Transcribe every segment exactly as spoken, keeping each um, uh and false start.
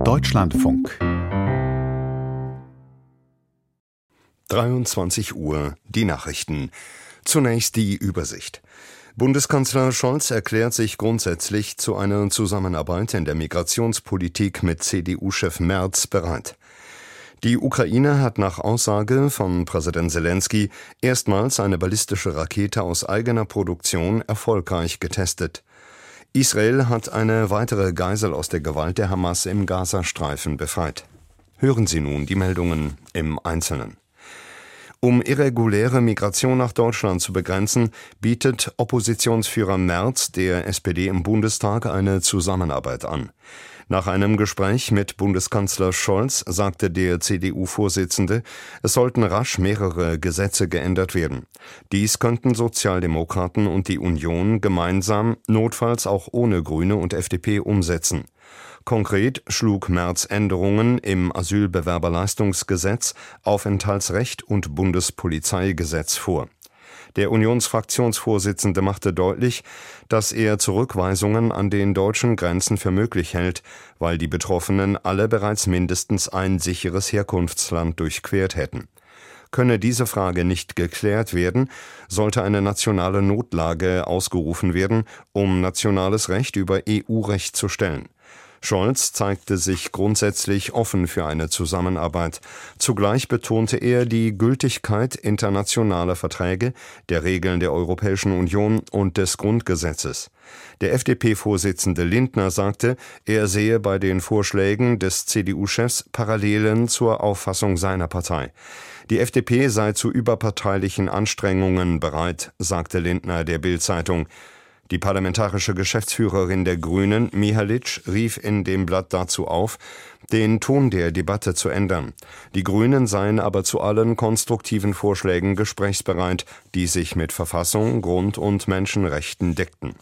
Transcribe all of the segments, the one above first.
Deutschlandfunk. dreiundzwanzig Uhr, die Nachrichten. Zunächst die Übersicht. Bundeskanzler Scholz erklärt sich grundsätzlich zu einer Zusammenarbeit in der Migrationspolitik mit C D U-Chef Merz bereit. Die Ukraine hat nach Aussage von Präsident Selenskyj erstmals eine ballistische Rakete aus eigener Produktion erfolgreich getestet. Israel hat eine weitere Geisel aus der Gewalt der Hamas im Gazastreifen befreit. Hören Sie nun die Meldungen im Einzelnen. Um irreguläre Migration nach Deutschland zu begrenzen, bietet Oppositionsführer Merz der S P D im Bundestag eine Zusammenarbeit an. Nach einem Gespräch mit Bundeskanzler Scholz sagte der C D U-Vorsitzende, es sollten rasch mehrere Gesetze geändert werden. Dies könnten Sozialdemokraten und die Union gemeinsam, notfalls auch ohne Grüne und F D P, umsetzen. Konkret schlug Merz Änderungen im Asylbewerberleistungsgesetz, Aufenthaltsrecht und Bundespolizeigesetz vor. Der Unionsfraktionsvorsitzende machte deutlich, dass er Zurückweisungen an den deutschen Grenzen für möglich hält, weil die Betroffenen alle bereits mindestens ein sicheres Herkunftsland durchquert hätten. Könne diese Frage nicht geklärt werden, sollte eine nationale Notlage ausgerufen werden, um nationales Recht über E U-Recht zu stellen. Scholz zeigte sich grundsätzlich offen für eine Zusammenarbeit. Zugleich betonte er die Gültigkeit internationaler Verträge, der Regeln der Europäischen Union und des Grundgesetzes. Der F D P-Vorsitzende Lindner sagte, er sehe bei den Vorschlägen des C D U-Chefs Parallelen zur Auffassung seiner Partei. Die F D P sei zu überparteilichen Anstrengungen bereit, sagte Lindner der Bild-Zeitung. Die parlamentarische Geschäftsführerin der Grünen, Mihalic, rief in dem Blatt dazu auf, den Ton der Debatte zu ändern. Die Grünen seien aber zu allen konstruktiven Vorschlägen gesprächsbereit, die sich mit Verfassung, Grund- und Menschenrechten deckten.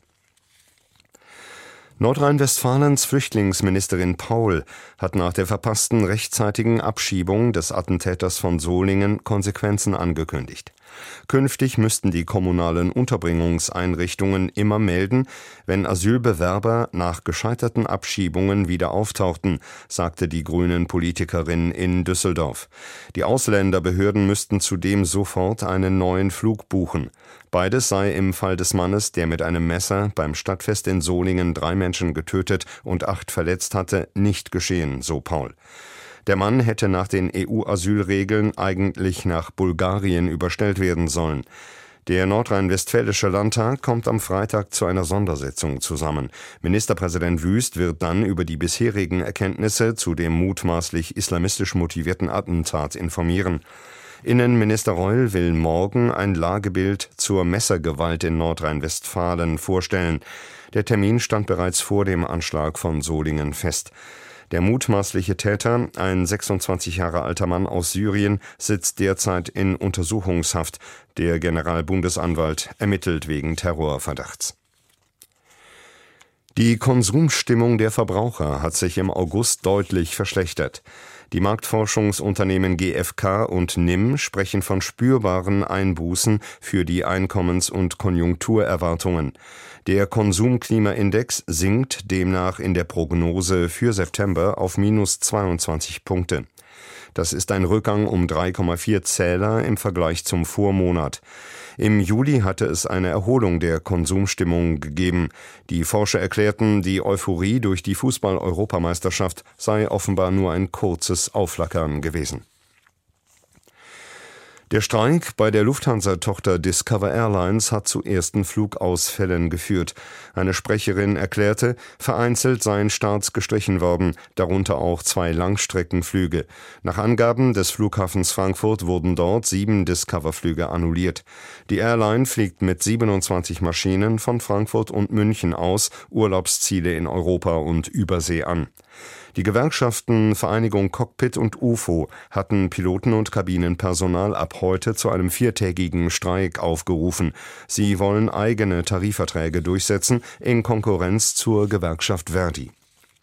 Nordrhein-Westfalens Flüchtlingsministerin Paul hat nach der verpassten rechtzeitigen Abschiebung des Attentäters von Solingen Konsequenzen angekündigt. Künftig müssten die kommunalen Unterbringungseinrichtungen immer melden, wenn Asylbewerber nach gescheiterten Abschiebungen wieder auftauchten, sagte die Grünen-Politikerin in Düsseldorf. Die Ausländerbehörden müssten zudem sofort einen neuen Flug buchen. Beides sei im Fall des Mannes, der mit einem Messer beim Stadtfest in Solingen drei Menschen getötet und acht verletzt hatte, nicht geschehen, so Paul. Der Mann hätte nach den E U-Asylregeln eigentlich nach Bulgarien überstellt werden sollen. Der nordrhein-westfälische Landtag kommt am Freitag zu einer Sondersitzung zusammen. Ministerpräsident Wüst wird dann über die bisherigen Erkenntnisse zu dem mutmaßlich islamistisch motivierten Attentat informieren. Innenminister Reul will morgen ein Lagebild zur Messergewalt in Nordrhein-Westfalen vorstellen. Der Termin stand bereits vor dem Anschlag von Solingen fest. Der mutmaßliche Täter, ein sechsundzwanzig Jahre alter Mann aus Syrien, sitzt derzeit in Untersuchungshaft. Der Generalbundesanwalt ermittelt wegen Terrorverdachts. Die Konsumstimmung der Verbraucher hat sich im August deutlich verschlechtert. Die Marktforschungsunternehmen G F K und N I M sprechen von spürbaren Einbußen für die Einkommens- und Konjunkturerwartungen. Der Konsumklimaindex sinkt demnach in der Prognose für September auf minus zweiundzwanzig Punkte. Das ist ein Rückgang um drei Komma vier Zähler im Vergleich zum Vormonat. Im Juli hatte es eine Erholung der Konsumstimmung gegeben. Die Forscher erklärten, die Euphorie durch die Fußball-Europameisterschaft sei offenbar nur ein kurzes Aufflackern gewesen. Der Streik bei der Lufthansa-Tochter Discover Airlines hat zu ersten Flugausfällen geführt. Eine Sprecherin erklärte, vereinzelt seien Starts gestrichen worden, darunter auch zwei Langstreckenflüge. Nach Angaben des Flughafens Frankfurt wurden dort sieben Discover-Flüge annulliert. Die Airline fliegt mit siebenundzwanzig Maschinen von Frankfurt und München aus Urlaubsziele in Europa und Übersee an. Die Gewerkschaften Vereinigung Cockpit und U F O hatten Piloten und Kabinenpersonal ab heute zu einem viertägigen Streik aufgerufen. Sie wollen eigene Tarifverträge durchsetzen, in Konkurrenz zur Gewerkschaft Verdi.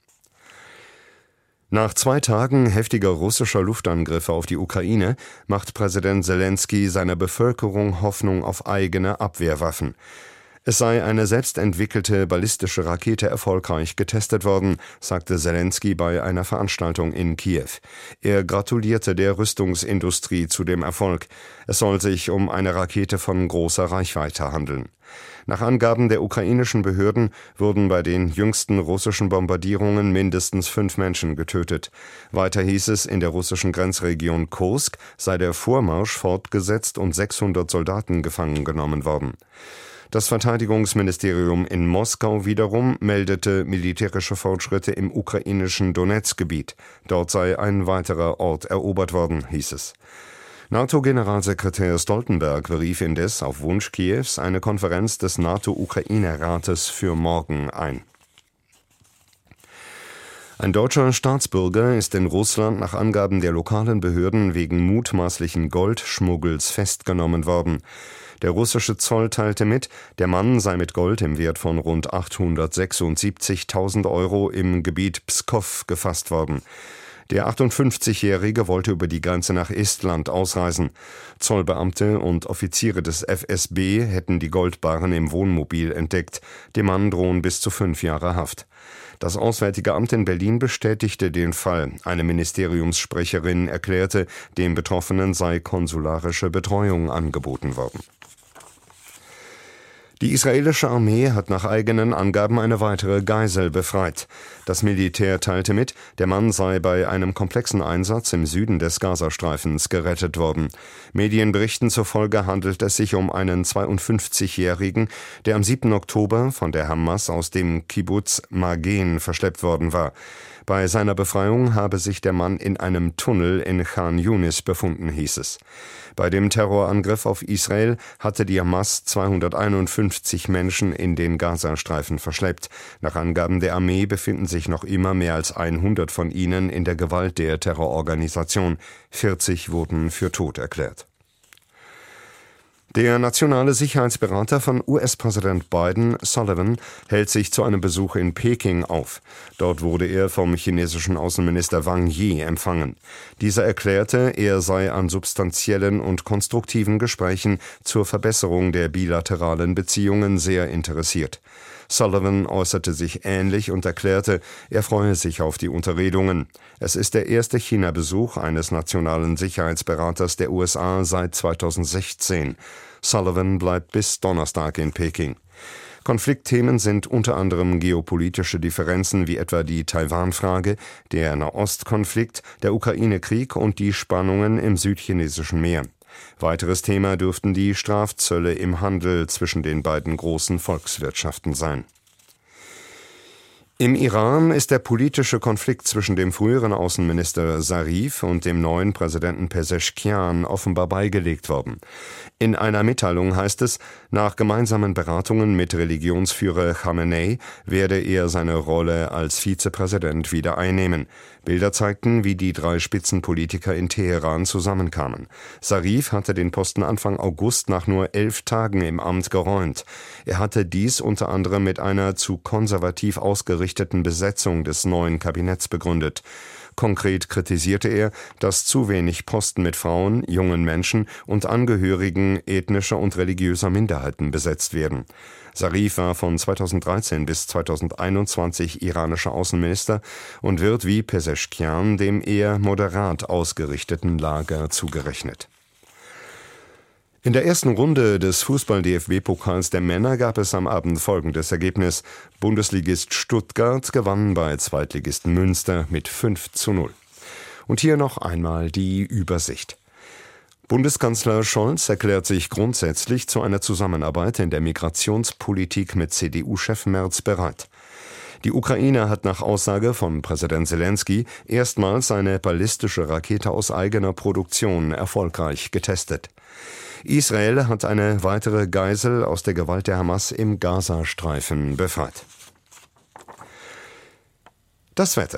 Nach zwei Tagen heftiger russischer Luftangriffe auf die Ukraine macht Präsident Selenskyj seiner Bevölkerung Hoffnung auf eigene Abwehrwaffen. Es sei eine selbstentwickelte ballistische Rakete erfolgreich getestet worden, sagte Selenskyj bei einer Veranstaltung in Kiew. Er gratulierte der Rüstungsindustrie zu dem Erfolg. Es soll sich um eine Rakete von großer Reichweite handeln. Nach Angaben der ukrainischen Behörden wurden bei den jüngsten russischen Bombardierungen mindestens fünf Menschen getötet. Weiter hieß es, in der russischen Grenzregion Kursk sei der Vormarsch fortgesetzt und sechshundert Soldaten gefangen genommen worden. Das Verteidigungsministerium in Moskau wiederum meldete militärische Fortschritte im ukrainischen Donetsk-Gebiet. Dort sei ein weiterer Ort erobert worden, hieß es. NATO-Generalsekretär Stoltenberg berief indes auf Wunsch Kiews eine Konferenz des NATO-Ukraine-Rates für morgen ein. Ein deutscher Staatsbürger ist in Russland nach Angaben der lokalen Behörden wegen mutmaßlichen Goldschmuggels festgenommen worden. Der russische Zoll teilte mit, der Mann sei mit Gold im Wert von rund achthundertsechsundsiebzigtausend Euro im Gebiet Pskow gefasst worden. Der achtundfünfzigjährige wollte über die Grenze nach Estland ausreisen. Zollbeamte und Offiziere des F S B hätten die Goldbarren im Wohnmobil entdeckt. Dem Mann drohen bis zu fünf Jahre Haft. Das Auswärtige Amt in Berlin bestätigte den Fall. Eine Ministeriumssprecherin erklärte, dem Betroffenen sei konsularische Betreuung angeboten worden. Die israelische Armee hat nach eigenen Angaben eine weitere Geisel befreit. Das Militär teilte mit, der Mann sei bei einem komplexen Einsatz im Süden des Gazastreifens gerettet worden. Medienberichten zufolge handelt es sich um einen zweiundfünfzigjährigen, der am siebten Oktober von der Hamas aus dem Kibbuz Magen verschleppt worden war. Bei seiner Befreiung habe sich der Mann in einem Tunnel in Khan Yunis befunden, hieß es. Bei dem Terrorangriff auf Israel hatte die Hamas zweihunderteinundfünfzig Menschen in den Gazastreifen verschleppt. Nach Angaben der Armee befinden sich noch immer mehr als hundert von ihnen in der Gewalt der Terrororganisation. vierzig wurden für tot erklärt. Der nationale Sicherheitsberater von U S-Präsident Biden, Sullivan, hält sich zu einem Besuch in Peking auf. Dort wurde er vom chinesischen Außenminister Wang Yi empfangen. Dieser erklärte, er sei an substanziellen und konstruktiven Gesprächen zur Verbesserung der bilateralen Beziehungen sehr interessiert. Sullivan äußerte sich ähnlich und erklärte, er freue sich auf die Unterredungen. Es ist der erste China-Besuch eines nationalen Sicherheitsberaters der U S A seit zweitausendsechzehn. Sullivan bleibt bis Donnerstag in Peking. Konfliktthemen sind unter anderem geopolitische Differenzen wie etwa die Taiwan-Frage, der Nahostkonflikt, der Ukraine-Krieg und die Spannungen im südchinesischen Meer. Weiteres Thema dürften die Strafzölle im Handel zwischen den beiden großen Volkswirtschaften sein. Im Iran ist der politische Konflikt zwischen dem früheren Außenminister Zarif und dem neuen Präsidenten Pezeshkian offenbar beigelegt worden. In einer Mitteilung heißt es, nach gemeinsamen Beratungen mit Religionsführer Khamenei werde er seine Rolle als Vizepräsident wieder einnehmen. Bilder zeigten, wie die drei Spitzenpolitiker in Teheran zusammenkamen. Zarif hatte den Posten Anfang August nach nur elf Tagen im Amt geräumt. Er hatte dies unter anderem mit einer zu konservativ ausgerichteten Besetzung des neuen Kabinetts begründet. Konkret kritisierte er, dass zu wenig Posten mit Frauen, jungen Menschen und Angehörigen ethnischer und religiöser Minderheiten besetzt werden. Zarif war von zweitausenddreizehn bis zweitausendeinundzwanzig iranischer Außenminister und wird wie Pezeshkian dem eher moderat ausgerichteten Lager zugerechnet. In der ersten Runde des Fußball-D F B-Pokals der Männer gab es am Abend folgendes Ergebnis. Bundesligist Stuttgart gewann bei Zweitligisten Münster mit fünf zu null. Und hier noch einmal die Übersicht. Bundeskanzler Scholz erklärt sich grundsätzlich zu einer Zusammenarbeit in der Migrationspolitik mit C D U-Chef Merz bereit. Die Ukraine hat nach Aussage von Präsident Selenskyj erstmals eine ballistische Rakete aus eigener Produktion erfolgreich getestet. Israel hat eine weitere Geisel aus der Gewalt der Hamas im Gazastreifen befreit. Das Wetter.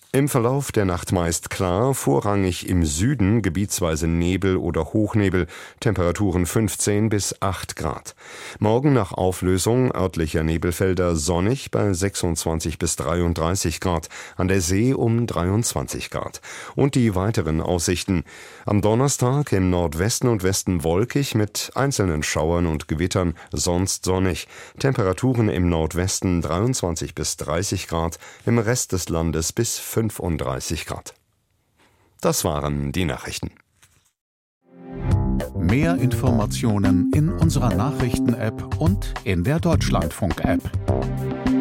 Im Verlauf der Nacht meist klar, vorrangig im Süden gebietsweise Nebel oder Hochnebel, Temperaturen fünfzehn bis acht Grad. Morgen nach Auflösung örtlicher Nebelfelder sonnig bei sechsundzwanzig bis dreiunddreißig Grad, an der See um dreiundzwanzig Grad. Und die weiteren Aussichten: Am Donnerstag im Nordwesten und Westen wolkig mit einzelnen Schauern und Gewittern, sonst sonnig. Temperaturen im Nordwesten dreiundzwanzig bis dreißig Grad, im Rest des Landes bis fünfunddreißig Grad. Das waren die Nachrichten. Mehr Informationen in unserer Nachrichten-App und in der Deutschlandfunk-App.